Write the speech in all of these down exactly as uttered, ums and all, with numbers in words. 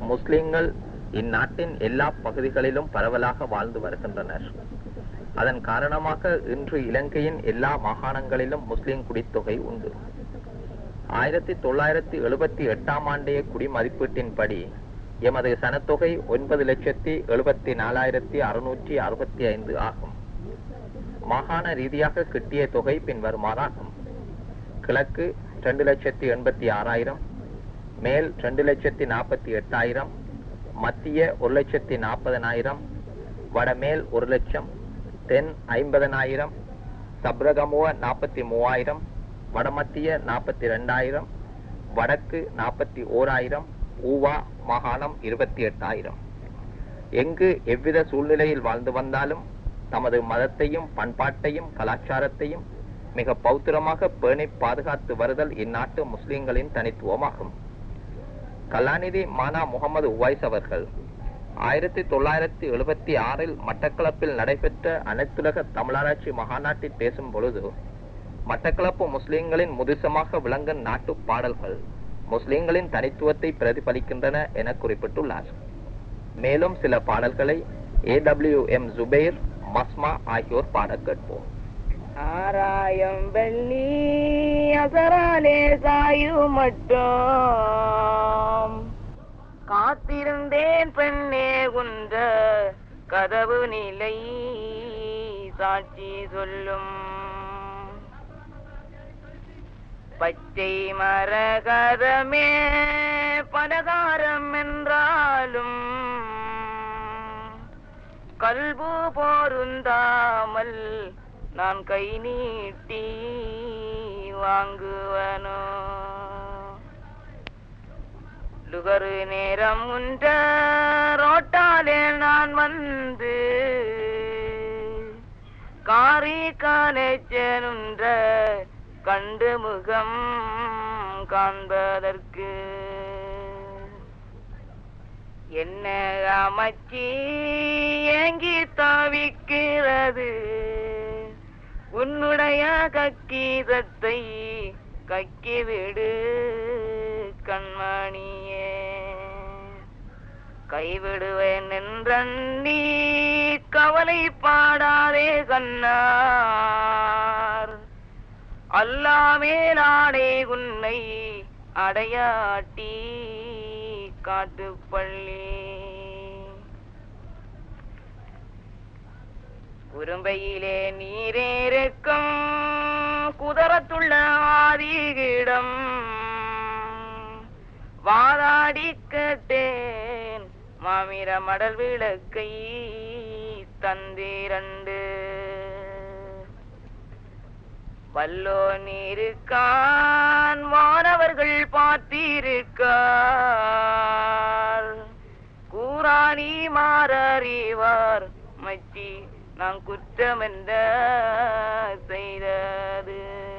முஸ்லிம்கள் இந்நாட்டின் எல்லா பகுதிகளிலும் பரவலாக வாழ்ந்து வருகின்றனர். அதன் காரணமாக இன்று இலங்கையின் எல்லா மாகாணங்களிலும் முஸ்லிம் குடித்தொகை உண்டு. ஆயிரத்தி தொள்ளாயிரத்தி எழுபத்தி எட்டாம் ஆண்டைய குடிமதிப்பீட்டின்படி எமது சனத்தொகை ஒன்பது லட்சத்தி எழுபத்தி நாலாயிரத்தி அறுநூற்றி அறுபத்தி ஐந்து ஆகும். மாகாண ரீதியாக கிட்டிய தொகை பின்வருமாறாகும். கிழக்கு இரண்டு லட்சத்தி எண்பத்தி ஆறாயிரம், மேல் இரண்டு லட்சத்தி நாற்பத்தி எட்டாயிரம், மத்திய ஒரு லட்சத்தி நாற்பதனாயிரம், வடமேல் ஒரு லட்சம், தென் ஐம்பதனாயிரம், சப்ரகமுவ நாற்பத்தி மூவாயிரம், வடமத்திய நாற்பத்தி ரெண்டாயிரம், வடக்கு நாற்பத்தி ஓராயிரம், ஊவா மாகாணம் இருபத்தி எட்டாயிரம். எங்கு எவ்வித சூழ்நிலையில் வாழ்ந்து வந்தாலும் தமது மதத்தையும் பண்பாட்டையும் கலாச்சாரத்தையும் மிக பௌத்திரமாக பேணி பாதுகாத்து வருதல் இந்நாட்டு முஸ்லிம்களின் தனித்துவமாகும். கலாநிதி மானா முகமது உவைஸ் அவர்கள் ஆயிரத்தி தொள்ளாயிரத்தி எழுபத்தி ஆறில் மட்டக்களப்பில் நடைபெற்ற அனைத்துலக தமிழராட்சி மகாநாட்டில் பேசும் பொழுது, மட்டக்களப்பு முஸ்லிம்களின் முதிசமாக விளங்கும் நாட்டு பாடல்கள் முஸ்லிம்களின் தனித்துவத்தை பிரதிபலிக்கின்றன என குறிப்பிட்டுள்ளார். மேலும் சில பாடல்களை A W M Jubair, Masma ஆகியோர் பாட கேட்போம். ஆராயம் வெள்ளி அசராலே சாயு மட்டும் காத்திருந்தேன் பெண்ணே உந்த கதவு நிலை சாட்சி சொல்லும். பச்சை மரகதமே பலகாரம் என்றாலும் கல்பு போருந்தாமல் நான் கை நீட்டி வாங்குவனோ. லுகரு நேரம் உண்ட ரோட்டாலே நான் வந்து காரி காலேச்சனுன்ற கண்டு முகம் காண்பதற்கு என்ன அமைச்சி ஏங்கி தவிக்கிறது உன்னுடைய கக்கீதத்தை கக்கிவிடு கண்மணியே. கைவிடுவேன் என்றி கவலை பாடாதே கண்ணார், அல்லாமே நாடே உன்னை அடையாட்டி காட்டுப்பள்ளி. குறும்பையிலே நீரேருக்கும் குதரத்துள்ள ஆதிகிடம் வாதாடி கேட்டேன் மாமிர மடல் விளக்கை தந்திரண்டு. வல்லோ நீருக்கான் வானவர்கள் பார்த்திருக்கார், கூறாணி மாறிவார் மச்சி நான் குற்றம் என்ற செய்தது.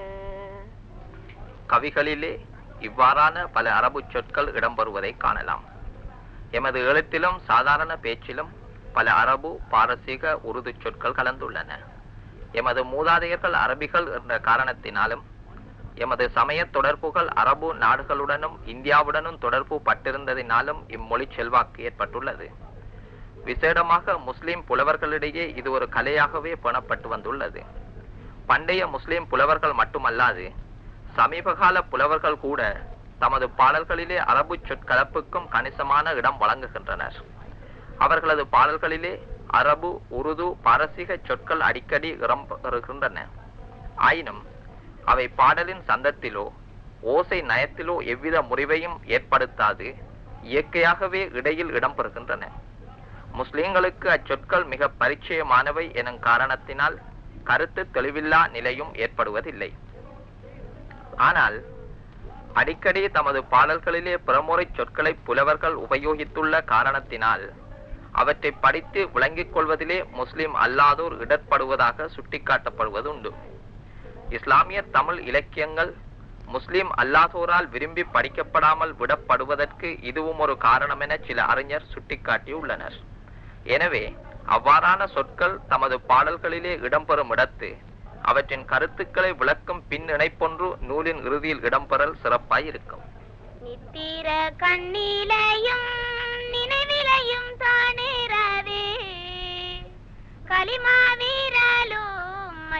கவிகளிலே இவ்வாறான பல அரபு சொற்கள் இடம்பெறுவதை காணலாம். எமது எழுத்திலும் சாதாரண பேச்சிலும் பல அரபு, பாரசீக, உருது சொற்கள் கலந்துள்ளன. எமது மூதாதையர்கள் அரபிகள் என்ற காரணத்தினாலும் எமது சமய தொடர்புகள் அரபு நாடுகளுடனும் இந்தியாவுடனும் தொடர்பு பட்டிருந்ததினாலும் இம்மொழி செல்வாக்கு ஏற்பட்டுள்ளது. விசேடமாக முஸ்லிம் புலவர்களிடையே இது ஒரு கலையாகவே பேணப்பட்டு வந்துள்ளது. பண்டைய முஸ்லிம் புலவர்கள் மட்டுமல்லாது சமீபகால புலவர்கள் கூட தமது பாடல்களிலே அரபு சொற்கலப்புக்கும் கணிசமான இடம் வழங்குகின்றனர். அவர்களது பாடல்களிலே அரபு, உருது, பாரசீக சொற்கள் அடிக்கடி இடம்பெறுகின்றன. ஆயினும் அவை பாடலின் சந்தத்திலோ ஓசை நயத்திலோ எவ்வித முறிவையும் ஏற்படுத்தாது இயற்கையாகவே இடையில் இடம்பெறுகின்றன. முஸ்லிம்களுக்கு அச்சொற்கள் மிக பரிச்சயமானவை எனும் காரணத்தினால் கருத்து தெளிவில்லா நிலையும் ஏற்படுவதில்லை. ஆனால் அடிக்கடி தமது பாடல்களிலே பிறமுறை சொற்களை புலவர்கள் உபயோகித்துள்ள காரணத்தினால் அவற்றை படித்து விளங்கிக் கொள்வதிலே முஸ்லிம் அல்லாதோர் இடர்படுவதாக சுட்டிக்காட்டப்படுவது உண்டு. இஸ்லாமிய தமிழ் இலக்கியங்கள் முஸ்லிம் அல்லாதோரால் விரும்பி படிக்கப்படாமல் விடப்படுவதற்கு இதுவும் ஒரு காரணம் என சில அறிஞர் சுட்டிக்காட்டியுள்ளனர். எனவே அவ்வாறான சொற்கள் தமது பாடல்களிலே இடம்பெறும் இடத்து அவற்றின் கருத்துக்களை விளக்கும் பின் இணைப்பொன்று நூலின் இறுதியில் இடம்பெறல் சிறப்பாய் இருக்கும். நித்திர கண்ணிலையும்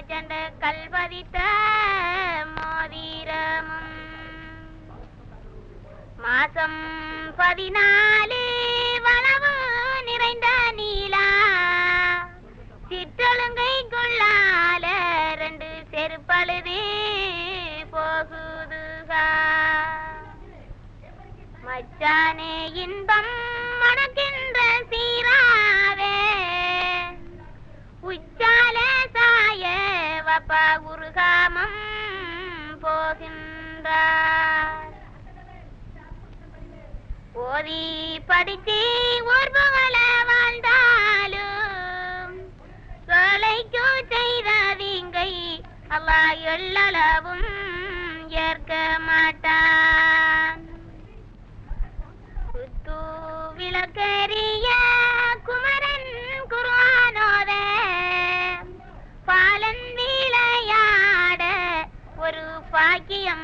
சண்ட கல்வதித்த மோதிரமும் மாசம் பதினாலு வளவு நிறைந்த நீலா சிற்றொழுங்கைக்குள்ளால ரெண்டு செருப்பழுது போகுதுகா மச்சானே இன்பம் மணக்கின்ற சீராவே உச்சால சாய வப்பா உருகாமம் போகின்றார் ஓதி படிச்சு ஊர்புகள வாழ்ந்தாலும் சோலைக்கு செய்த வீங்கை அல்லா எள்ளளவும் ஏற்க மாட்டான் குத்து விளக்கரிய குமரன் குர்ஆனோத பாலன் விளையாட ஒரு பாக்கியம்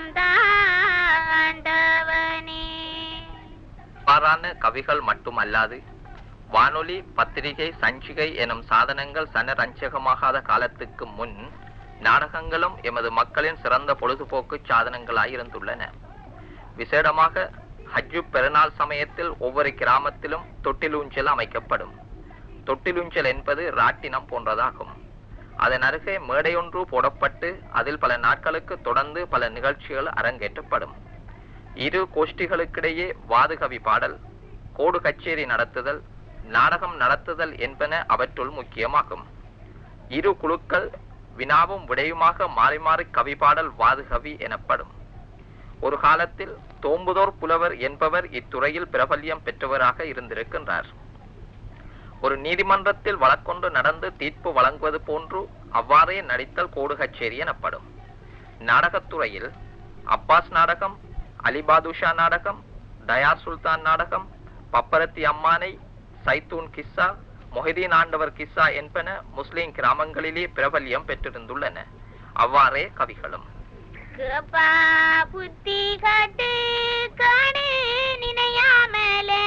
தாண்டவனே. பாரான கவிகள் மட்டுமல்லாது வானொலி, பத்திரிகை, சஞ்சிகை எனும் சாதனங்கள் சனரஞ்சகமாகாத காலத்துக்கு முன் நாடகங்களும் எமது மக்களின் சிறந்த பொழுதுபோக்கு சாதனங்களாயிருந்துள்ளன. விசேடமாக ஹஜ்ஜு பெருநாள் சமயத்தில் ஒவ்வொரு கிராமத்திலும் தொட்டிலூஞ்சல் அமைக்கப்படும். தொட்டிலூஞ்சல் என்பது ராட்டினம் போன்றதாகும். அதன் அருகே மேடையொன்று போடப்பட்டு அதில் பல நாட்களுக்கு தொடர்ந்து பல நிகழ்ச்சிகள் அரங்கேற்றப்படும். இரு கோஷ்டிகளுக்கிடையே வாதுகவி பாடல், கோடு கச்சேரி நடத்துதல், நாடகம் நடத்துதல் என்பன அவற்றுள் முக்கியமாகும். இரு குழுக்கள் வினாவும் விடையுமாக மாறி மாறி கவிபாடல் வாதுகவி எனப்படும். ஒரு காலத்தில் தோம்புதோர் புலவர் என்பவர் இத்துறையில் பிரபல்யம் பெற்றவராக இருந்திருக்கின்றார். ஒரு நீதிமன்றத்தில் வழக்கொன்று நடந்து தீர்ப்பு வழங்குவது போன்று அவ்வாறே நடித்தல் கோடு கச்சேரி எனப்படும். நாடகத்துறையில் அப்பாஸ் நாடகம், அலிபாதுஷா நாடகம், தயார் சுல்தான் நாடகம், பப்பரத்தி அம்மானை, சைத்தூன் கிஸ்ஸா, மொஹிதீன் ஆண்டவர் கிஸ்ஸா என்பன முஸ்லிம் கிராமங்களிலே பிரபல்யம் பெற்றிருந்துள்ளன. அவ்வாறே கவிகளும். கப்பா புத்தி காட்டு காடு நினையாமலே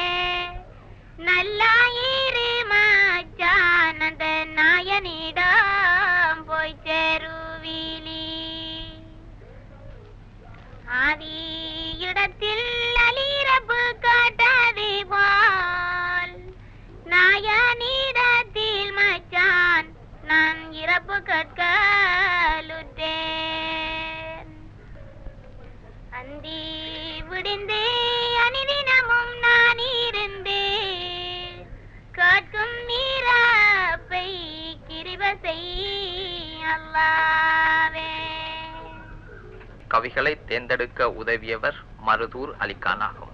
நல்லாயிரு மச்சான் அந்த நாயனிடம் போய் சேருவிலி ஆதி இடத்தில் அலிரப்பு காட்டாது போல் நாயனிடத்தில் மச்சான் நான் இறப்பு கற்கலுற்றேன். அந்தி விடிந்து அனிதினமும் நான் இருந்து கேட்கும் நீரப்பை கிருப செய் அல்லாவே. கவிகளை தேர்ந்தெடுக்க உதவியவர் மருதூர் அலிகான் ஆகும்.